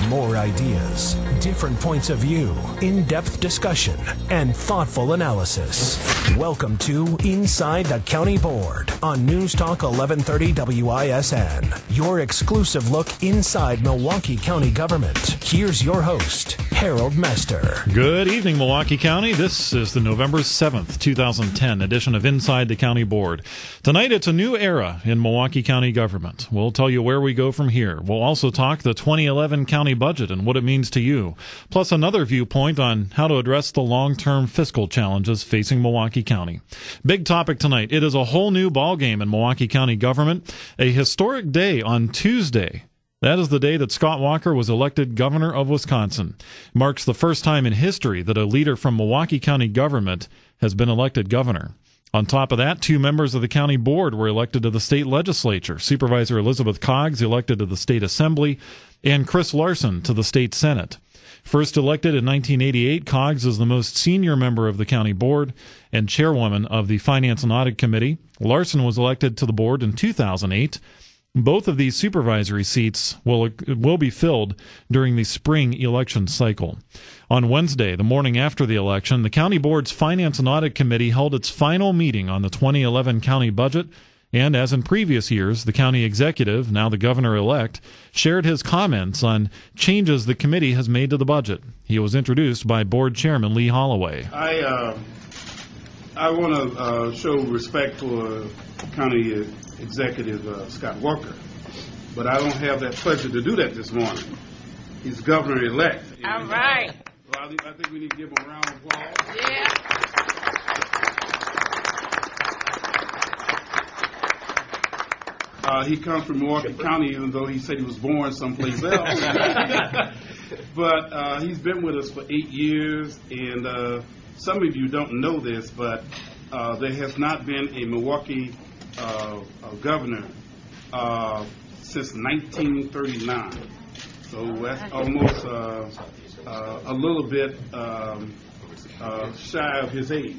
More ideas, different points of view, in-depth discussion, and thoughtful analysis. Welcome to Inside the County Board on News Talk 1130 WISN. Your exclusive look inside Milwaukee County government. Here's your host, Harold Mester. Good evening, Milwaukee County. This is the November 7th, 2010 edition of Inside the County Board. Tonight, it's a new era in Milwaukee County government. We'll tell you where we go from here. We'll also talk the 2011 county budget and what it means to you, plus another viewpoint on how to address the long-term fiscal challenges facing Milwaukee County. Big topic tonight. It is a whole new ballgame in Milwaukee County government, a historic day on Tuesday. That is the day that Scott Walker was elected governor of Wisconsin. Marks the first time in history that a leader from Milwaukee County government has been elected governor. On top of that, 2 members of the county board were elected to the state legislature. Supervisor Elizabeth Coggs elected to the state assembly, and Chris Larson to the state senate. First elected in 1988, Coggs is the most senior member of the county board and chairwoman of the Finance and Audit Committee. Larson was elected to the board in 2008. Both of these supervisory seats will be filled during the spring election cycle. On Wednesday, the morning after the election, the County Board's Finance and Audit Committee held its final meeting on the 2011 county budget, and as in previous years, the county executive, now the governor-elect, shared his comments on changes the committee has made to the budget. He was introduced by Board Chairman Lee Holloway. I want to show respect for County Executive Scott Walker, but I don't have that pleasure to do that this morning. He's governor-elect. All right. Well, I think we need to give him a round of applause. Yeah. He comes from Milwaukee County, even though he said he was born someplace else. But he's been with us for 8 years, and some of you don't know this, but there has not been a Milwaukee governor since 1939. So that's almost a little bit shy of his age.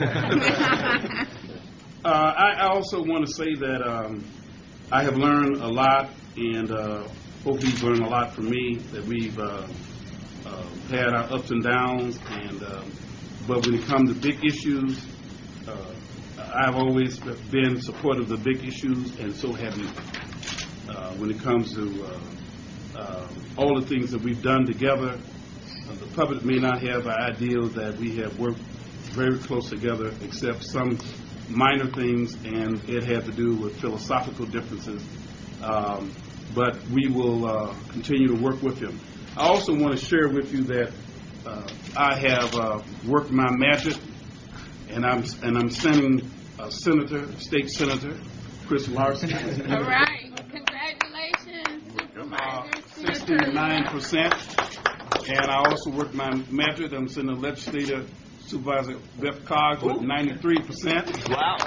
I also want to say that I have learned a lot, and hope he's learned a lot from me, that we've had our ups and downs, and but when it comes to big issues, I've always been supportive of the big issues, and so have you. When it comes to all the things that we've done together, the public may not have an idea that we have worked very close together, except some minor things, and it had to do with philosophical differences. But we will continue to work with him. I also want to share with you that I have worked my magic, and I'm sending State Senator Chris Larson. All right. Congratulations, Supervisor. 69%. And I also worked my magic. I'm sending Legislator Supervisor Beth Coggs with 93%. Wow.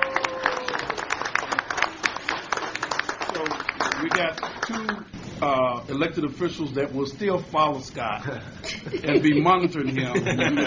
So we got 2 elected officials that will still follow Scott and be monitoring him.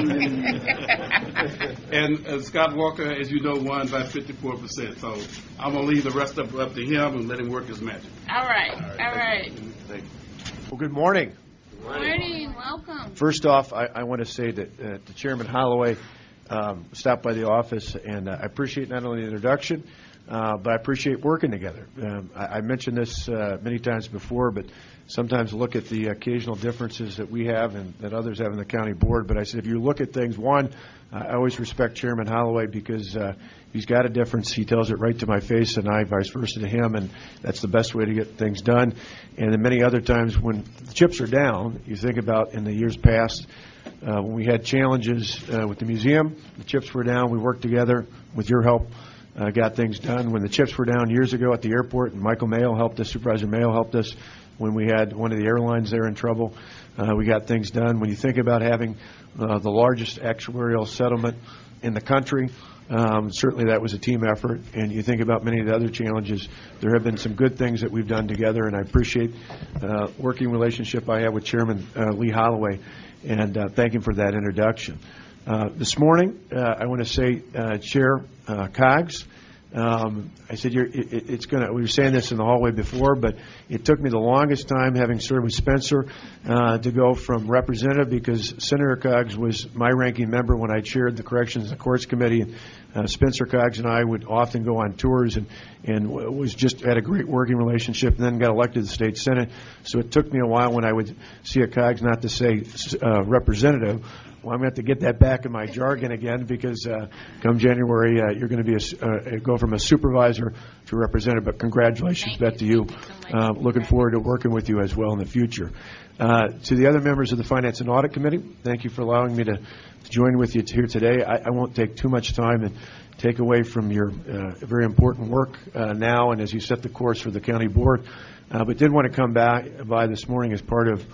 And Scott Walker, as you know, won by 54%. So I'm going to leave the rest up to him and let him work his magic. All right. Thank you. Well, good morning. Good morning. Welcome. First off, I want to say that to Chairman Holloway stopped by the office, and I appreciate not only the introduction, but I appreciate working together. I mentioned this many times before, but sometimes look at the occasional differences that we have and that others have in the county board. But I said, if you look at things, one, I always respect Chairman Holloway because he's got a difference. He tells it right to my face, and I vice versa to him, and that's the best way to get things done. And then many other times when the chips are down, you think about in the years past, when we had challenges with the museum, the chips were down, we worked together with your help. Got things done. When the chips were down years ago at the airport, and Michael Mayo helped us, Supervisor Mayo helped us when we had one of the airlines there in trouble. We got things done. When you think about having the largest actuarial settlement in the country, certainly that was a team effort. And you think about many of the other challenges, there have been some good things that we've done together, and I appreciate the working relationship I have with Chairman Lee Holloway, and thank him for that introduction. This morning, I want to say, Chair Coggs, I said, it's going to, we were saying this in the hallway before, but it took me the longest time, having served with Spencer, to go from representative, because Senator Coggs was my ranking member when I chaired the Corrections and Courts Committee. Spencer Coggs and I would often go on tours and was just had a great working relationship, and then got elected to the state Senate. So it took me a while when I would see a Coggs not to say representative. Well, I'm going to have to get that back in my jargon again, because come January, you're going to be go from a supervisor to a representative. But congratulations, Beth, to you. Looking forward to working with you as well in the future. To the other members of the Finance and Audit Committee, thank you for allowing me to join with you here today. I won't take too much time and take away from your very important work now and as you set the course for the county board. But did want to come by this morning as part of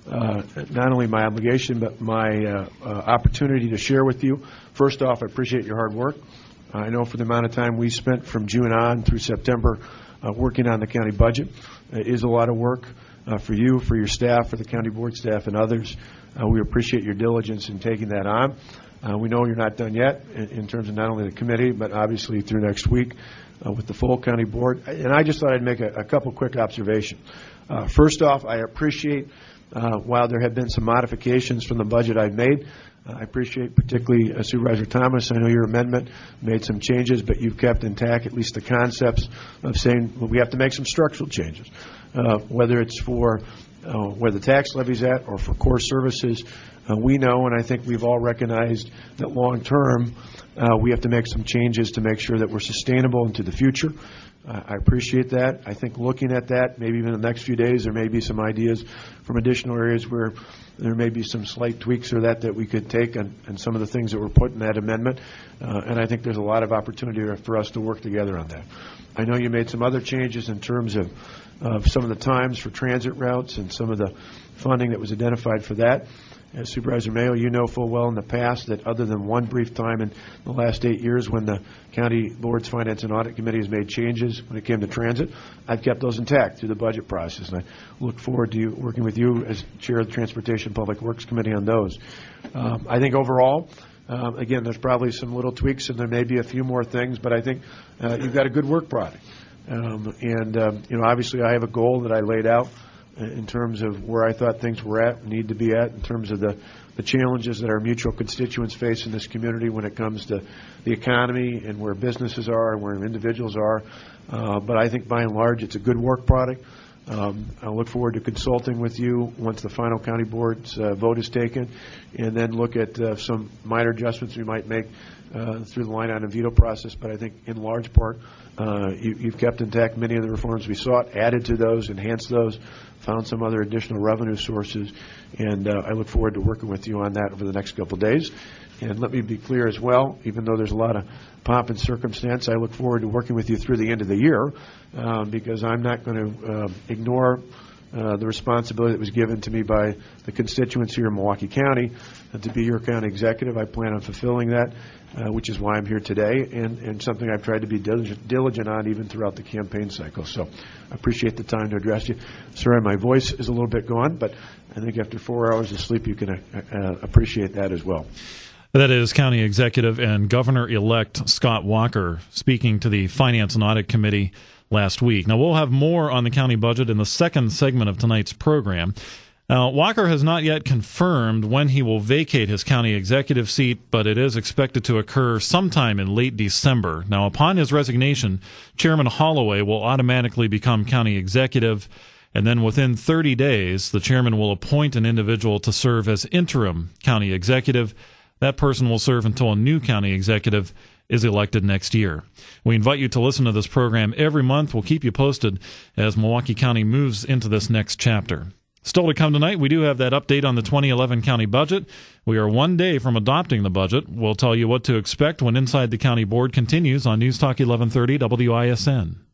not only my obligation, but my opportunity to share with you. First off, I appreciate your hard work. I know for the amount of time we spent from June on through September working on the county budget, it is a lot of work for you, for your staff, for the county board staff, and others. We appreciate your diligence in taking that on. We know you're not done yet in terms of not only the committee, but obviously through next week with the full county board. And I just thought I'd make a couple quick observations. First off, I appreciate while there have been some modifications from the budget I've made, I appreciate particularly Supervisor Thomas. I know your amendment made some changes, but you've kept intact at least the concepts of saying, well, we have to make some structural changes, whether it's for where the tax levy's at or for core services. We know, and I think we've all recognized, that long term we have to make some changes to make sure that we're sustainable into the future. I appreciate that. I think looking at that, maybe even in the next few days, there may be some ideas from additional areas where there may be some slight tweaks or that we could take on some of the things that were put in that amendment. And I think there's a lot of opportunity for us to work together on that. I know you made some other changes in terms of some of the times for transit routes and some of the funding that was identified for that. As Supervisor Mayo, you know full well in the past that other than one brief time in the last 8 years when the County Board's Finance and Audit Committee has made changes when it came to transit, I've kept those intact through the budget process. And I look forward to working with you as Chair of the Transportation and Public Works Committee on those. I think overall, again, there's probably some little tweaks and there may be a few more things, but I think you've got a good work product. Obviously I have a goal that I laid out in terms of where I thought things were at, need to be at, in terms of the challenges that our mutual constituents face in this community when it comes to the economy and where businesses are and where individuals are. But I think by and large it's a good work product. I look forward to consulting with you once the final county board's vote is taken, and then look at some minor adjustments we might make through the line item veto process. But I think in large part you've kept intact many of the reforms we sought, added to those, enhanced those, found some other additional revenue sources, and I look forward to working with you on that over the next couple of days. And let me be clear as well, even though there's a lot of pomp and circumstance, I look forward to working with you through the end of the year because I'm not going to ignore the responsibility that was given to me by the constituents here in Milwaukee County to be your county executive. I plan on fulfilling that, which is why I'm here today, and something I've tried to be diligent on even throughout the campaign cycle. So I appreciate the time to address you. Sorry, my voice is a little bit gone, but I think after 4 hours of sleep you can appreciate that as well. That is County Executive and Governor-elect Scott Walker speaking to the Finance and Audit Committee last week. Now, we'll have more on the county budget in the second segment of tonight's program. Walker has not yet confirmed when he will vacate his county executive seat, but it is expected to occur sometime in late December. Now, upon his resignation, Chairman Holloway will automatically become county executive, and then within 30 days, the chairman will appoint an individual to serve as interim county executive. That person will serve until a new county executive is elected next year. We invite you to listen to this program every month. We'll keep you posted as Milwaukee County moves into this next chapter. Still to come tonight, we do have that update on the 2011 county budget. We are one day from adopting the budget. We'll tell you what to expect when Inside the County Board continues on News Talk 1130 WISN.